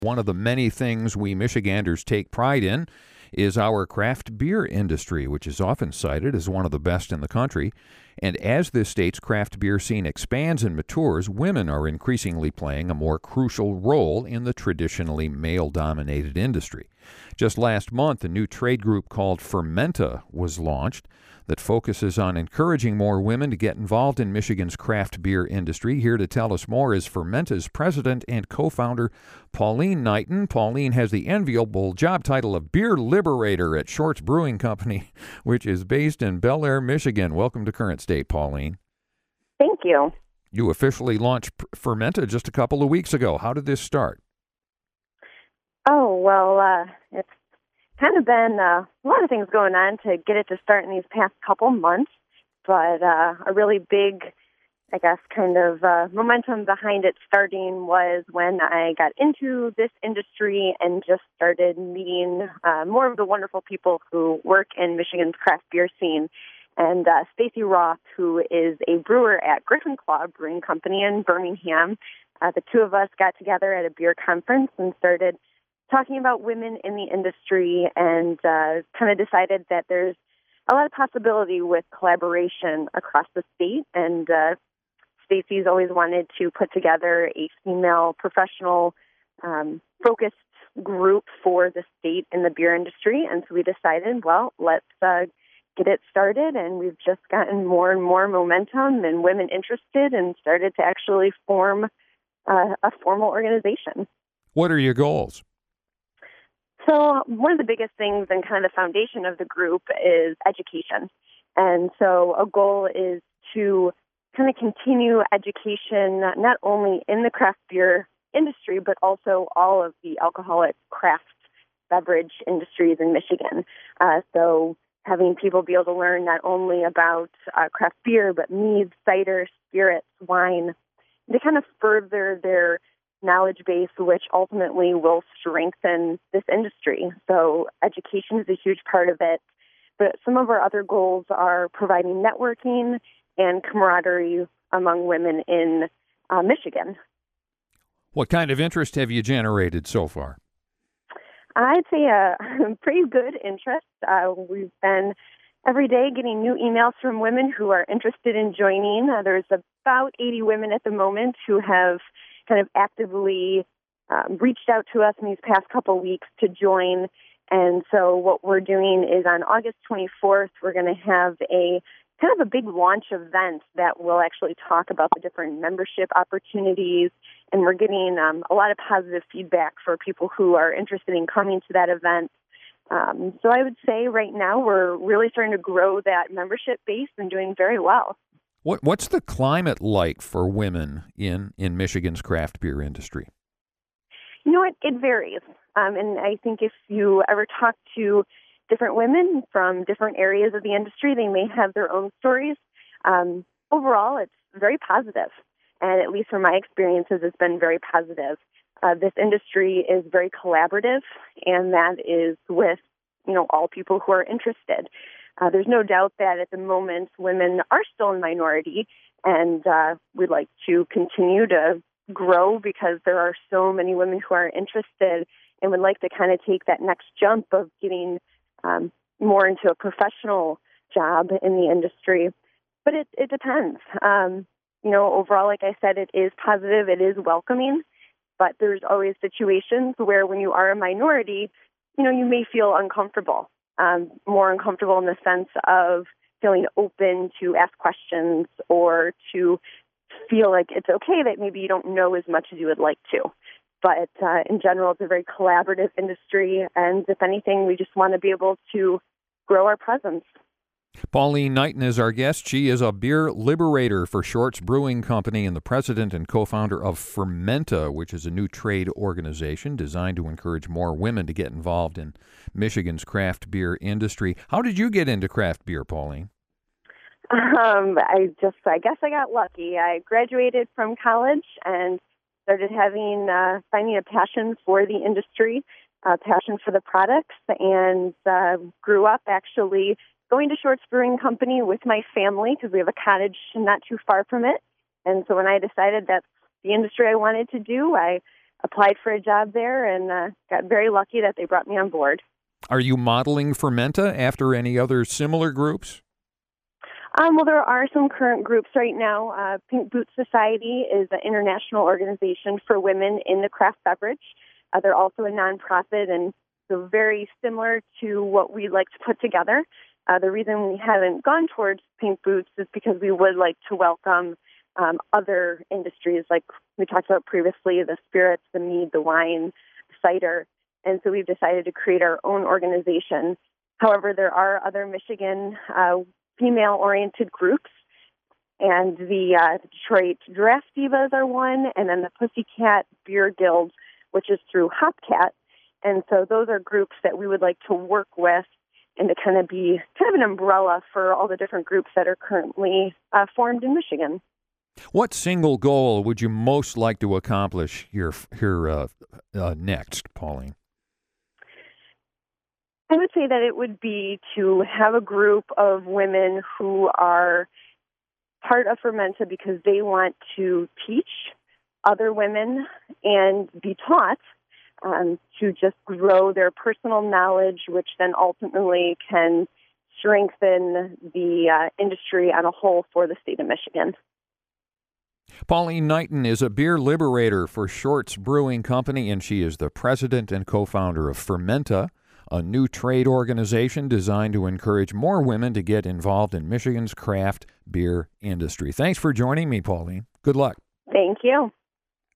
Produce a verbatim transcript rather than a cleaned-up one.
One of the many things we Michiganders take pride in is our craft beer industry, which is often cited as one of the best in the country. And as this state's craft beer scene expands and matures, women are increasingly playing a more crucial role in the traditionally male-dominated industry. Just last month, a new trade group called Fermenta was launched that focuses on encouraging more women to get involved in Michigan's craft beer industry. Here to tell us more is Fermenta's president and co-founder, Pauline Knighton. Pauline has the enviable job title of Beer Liberator at Shorts Brewing Company, which is based in Bel Air, Michigan. Welcome to Current State, Pauline. Thank you. You officially launched Fermenta just a couple of weeks ago. How did this start? Oh, well, uh, it's kind of been uh, a lot of things going on to get it to start in these past couple months, but uh, a really big, I guess, kind of uh, momentum behind it starting was when I got into this industry and just started meeting uh, more of the wonderful people who work in Michigan's craft beer scene. And uh, Stacy Roth, who is a brewer at Griffin Claw Brewing Company in Birmingham, uh, the two of us got together at a beer conference and started talking about women in the industry and uh, kind of decided that there's a lot of possibility with collaboration across the state. And uh, Stacy's always wanted to put together a female professional um, focused group for the state in the beer industry. And so we decided, well, let's uh, get it started. And we've just gotten more and more momentum and women interested and started to actually form uh, a formal organization. What are your goals? So one of the biggest things and kind of the foundation of the group is education. And so a goal is to kind of continue education not only in the craft beer industry, but also all of the alcoholic craft beverage industries in Michigan. Uh, so having people be able to learn not only about uh, craft beer, but meads, cider, spirits, wine, to kind of further their knowledge base, which ultimately will strengthen this industry. So education is a huge part of it. But some of our other goals are providing networking and camaraderie among women in uh, Michigan. What kind of interest have you generated so far? I'd say a pretty good interest. Uh, we've been every day getting new emails from women who are interested in joining. Uh, there's about eighty women at the moment who have kind of actively um, reached out to us in these past couple weeks to join. And so what we're doing is on August twenty-fourth, we're going to have a kind of a big launch event that will actually talk about the different membership opportunities. And we're getting um, a lot of positive feedback for people who are interested in coming to that event. Um, so I would say right now we're really starting to grow that membership base and doing very well. What What's the climate like for women in, in Michigan's craft beer industry? You know what? It varies. Um, and I think if you ever talk to different women from different areas of the industry, they may have their own stories. Um, overall, it's very positive. And at least from my experiences, it's been very positive. Uh, this industry is very collaborative, and that is with, you know, all people who are interested. Uh, there's no doubt that at the moment women are still in minority, and uh, we'd like to continue to grow because there are so many women who are interested and would like to kind of take that next jump of getting um, more into a professional job in the industry. But it, it depends. Um, you know, overall, like I said, it is positive, it is welcoming, but there's always situations where when you are a minority, you know, you may feel uncomfortable. Um, more uncomfortable in the sense of feeling open to ask questions or to feel like it's okay that maybe you don't know as much as you would like to. But uh, in general, it's a very collaborative industry, and if anything, we just want to be able to grow our presence. Pauline Knighton is our guest. She is a beer liberator for Shorts Brewing Company and the president and co-founder of Fermenta, which is a new trade organization designed to encourage more women to get involved in Michigan's craft beer industry. How did you get into craft beer, Pauline? Um, I just, I guess I got lucky. I graduated from college and started having, uh, finding a passion for the industry, a passion for the products, and uh, grew up actually going to Shorts Brewing Company with my family because we have a cottage not too far from it. And so when I decided that's the industry I wanted to do, I applied for a job there and uh, got very lucky that they brought me on board. Are you modeling Fermenta after any other similar groups? Um, well, there are some current groups right now. Uh, Pink Boots Society is an international organization for women in the craft beverage. Uh, they're also a nonprofit, and so very similar to what we like to put together. Uh, the reason we haven't gone towards Pink Boots is because we would like to welcome um, other industries, like we talked about previously, the spirits, the mead, the wine, the cider. And so we've decided to create our own organization. However, there are other Michigan uh, female-oriented groups, and the uh, Detroit Draft Divas are one, and then the Pussycat Beer Guild, which is through Hopcat. And so those are groups that we would like to work with and to kind of be kind of an umbrella for all the different groups that are currently uh, formed in Michigan. What single goal would you most like to accomplish here, here uh, uh, next, Pauline? I would say that it would be to have a group of women who are part of Fermenta because they want to teach other women and be taught um, to just grow their personal knowledge, which then ultimately can strengthen the uh, industry on a whole for the state of Michigan. Pauline Knighton is a beer liberator for Shorts Brewing Company, and she is the president and co-founder of Fermenta, a new trade organization designed to encourage more women to get involved in Michigan's craft beer industry. Thanks for joining me, Pauline. Good luck. Thank you.